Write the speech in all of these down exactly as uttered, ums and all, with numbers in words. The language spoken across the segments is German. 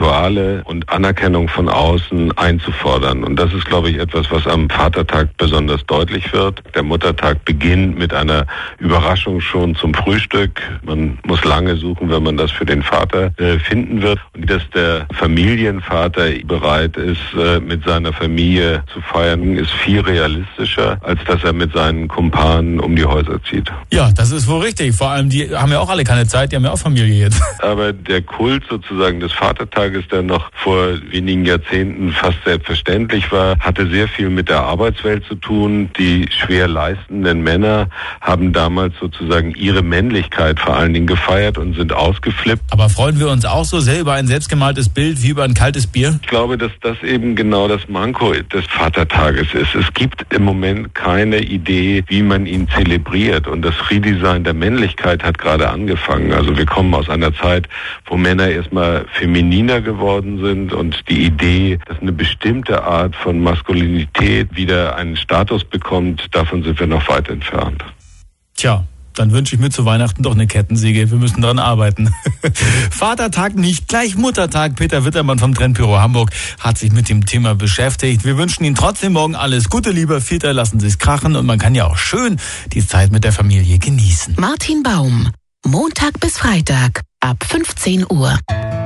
Rituale und Anerkennung von außen einzufordern. Und das ist, glaube ich, etwas, was am Vatertag besonders deutlich wird. Der Muttertag beginnt mit einer Überraschung schon zum Frühstück. Man muss lange suchen, wenn man das für den Vater äh, finden wird. Und dass der Familienvater bereit ist, äh, mit seiner Familie zu feiern, ist viel realistischer, als dass er mit seinen Kumpanen um die Häuser zieht. Ja, das ist wohl richtig. Vor allem, die haben ja auch alle keine Zeit, die haben ja auch Familie jetzt. Aber der Kult sozusagen des Vatertages, der noch vor wenigen Jahrzehnten fast selbstverständlich war, hatte sehr viel mit der Arbeitswelt zu tun. Die schwer leistenden Männer haben damals sozusagen ihre Männlichkeit vor allen Dingen gefeiert und sind ausgeflippt. Aber freuen wir uns auch so sehr über ein selbstgemaltes Bild wie über ein kaltes Bier? Ich glaube, dass das eben genau das Manko des Vatertages ist. Es gibt im Moment keine Idee, wie man ihn zelebriert. Und das Redesign der Männlichkeit hat gerade angefangen. Also wir kommen aus einer Zeit, wo Männer erstmal femininer geworden sind und die Idee, dass eine bestimmte Art von Maskulinität wieder einen Status bekommt, davon sind wir noch weit entfernt. Tja. Dann wünsche ich mir zu Weihnachten doch eine Kettensäge. Wir müssen dran arbeiten. Vatertag nicht, gleich Muttertag. Peter Wittermann vom Trendbüro Hamburg hat sich mit dem Thema beschäftigt. Wir wünschen Ihnen trotzdem morgen alles Gute, lieber Väter. Lassen Sie es krachen und man kann ja auch schön die Zeit mit der Familie genießen. Martin Baum, Montag bis Freitag ab fünfzehn Uhr.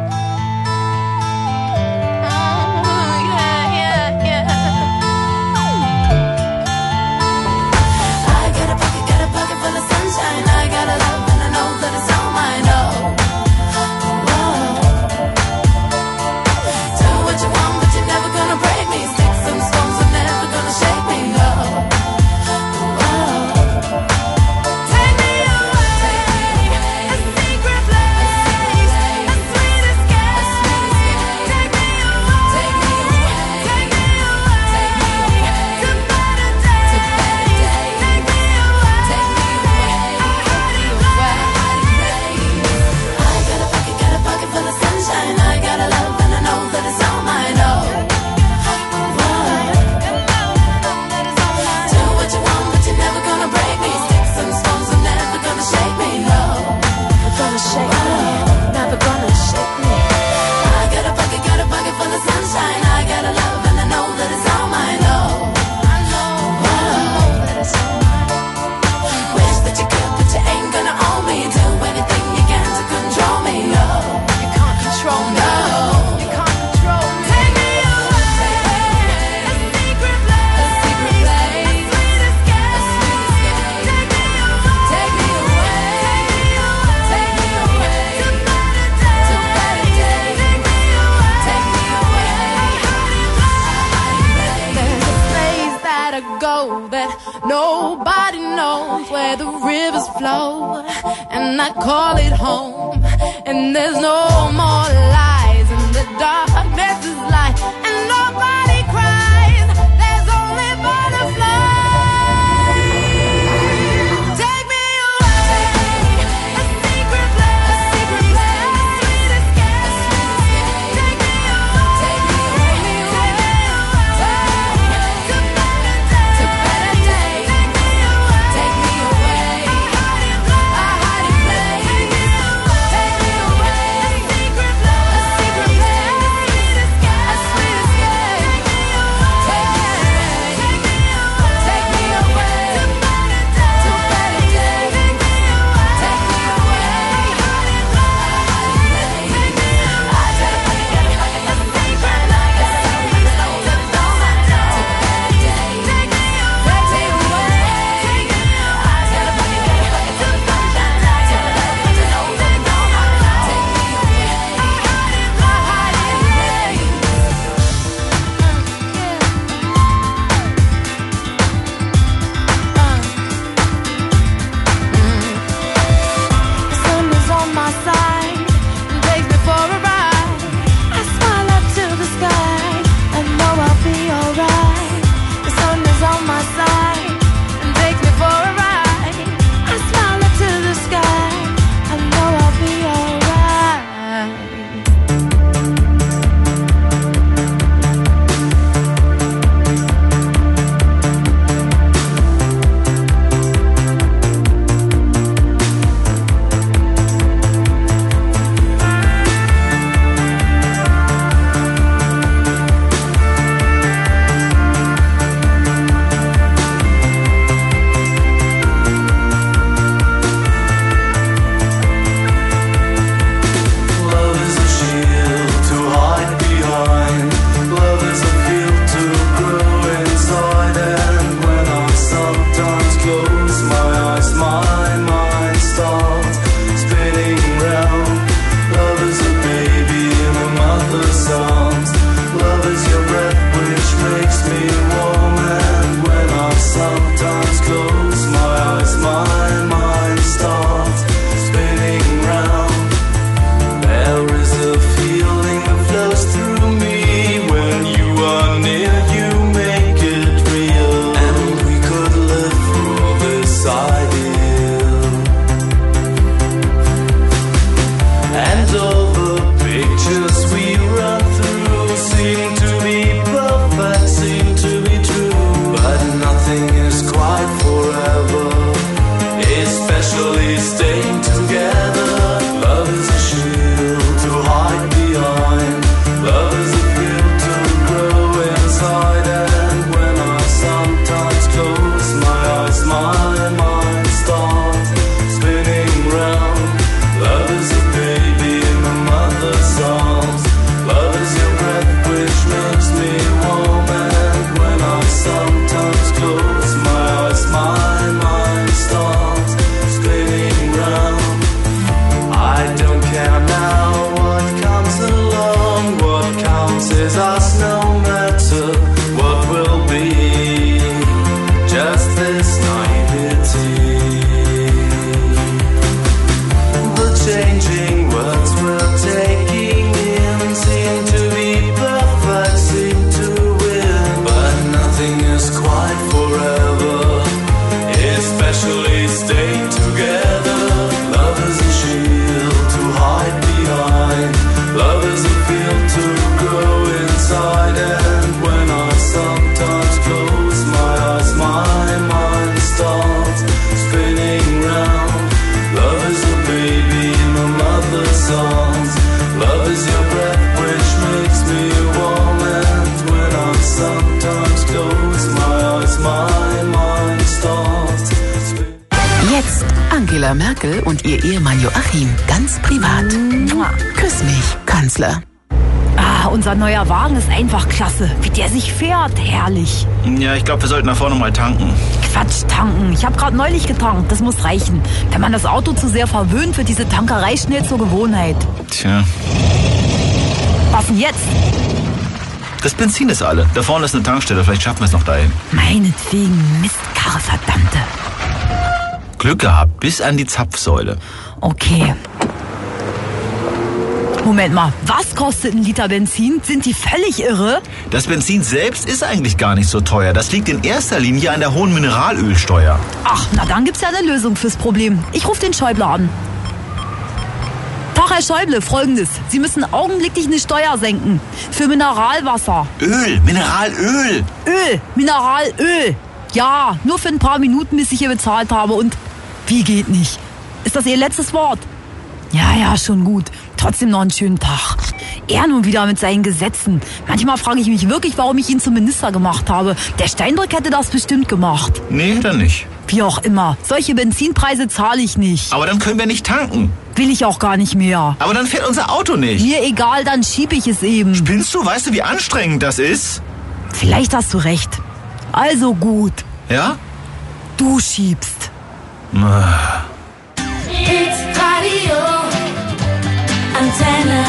Nobody knows where the rivers flow, and I call it home. And there's no more lies, and the darkness is light, and nobody cries. There's only butterflies. Take me away, a secret place, a secret place, sweetest guess. Take me away, take me away, take me away, to better days, to better days. Take me away, take me away, a hiding place, a hiding place. Take me away, a secret place, a Angela Merkel und ihr Ehemann Joachim ganz privat. Mua. Küss mich, Kanzler. Ah, unser neuer Wagen ist einfach klasse. Wie der sich fährt, herrlich. Ja, ich glaube, wir sollten da vorne mal tanken. Quatsch, tanken. Ich habe gerade neulich getankt. Das muss reichen. Wenn man das Auto zu sehr verwöhnt, wird diese Tankerei schnell zur Gewohnheit. Tja. Was denn jetzt? Das Benzin ist alle. Da vorne ist eine Tankstelle. Vielleicht schaffen wir es noch dahin. Meinetwegen, Mistkarre, verdammte. Glück gehabt, bis an die Zapfsäule. Okay. Moment mal, was kostet ein Liter Benzin? Sind die völlig irre? Das Benzin selbst ist eigentlich gar nicht so teuer. Das liegt in erster Linie an der hohen Mineralölsteuer. Ach, na dann gibt's ja eine Lösung fürs Problem. Ich rufe den Schäuble an. Tag, Herr Schäuble, Folgendes. Sie müssen augenblicklich eine Steuer senken. Für Mineralwasser. Öl, Mineralöl. Öl, Mineralöl. Ja, nur für ein paar Minuten, bis ich hier bezahlt habe. Und wie geht nicht? Ist das Ihr letztes Wort? Ja, ja, schon gut. Trotzdem noch einen schönen Tag. Er nun wieder mit seinen Gesetzen. Manchmal frage ich mich wirklich, warum ich ihn zum Minister gemacht habe. Der Steinbrück hätte das bestimmt gemacht. Nee, dann nicht. Wie auch immer. Solche Benzinpreise zahle ich nicht. Aber dann können wir nicht tanken. Will ich auch gar nicht mehr. Aber dann fährt unser Auto nicht. Mir egal, dann schieb ich es eben. Spinnst du? Weißt du, wie anstrengend das ist? Vielleicht hast du recht. Also gut. Ja? Du schiebst. It's Radio Antenne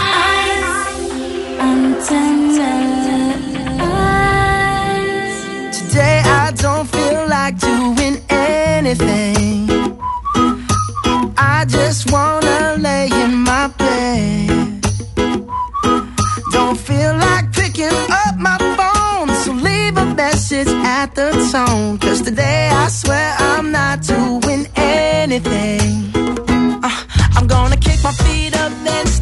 eins. Antenne eins. Today I don't feel like doing anything. I just wanna lay in my bed. Don't feel like picking up my phone, so leave a message at the tone. Cause today I swear I'm not doing anything. uh, I'm gonna kick my feet up and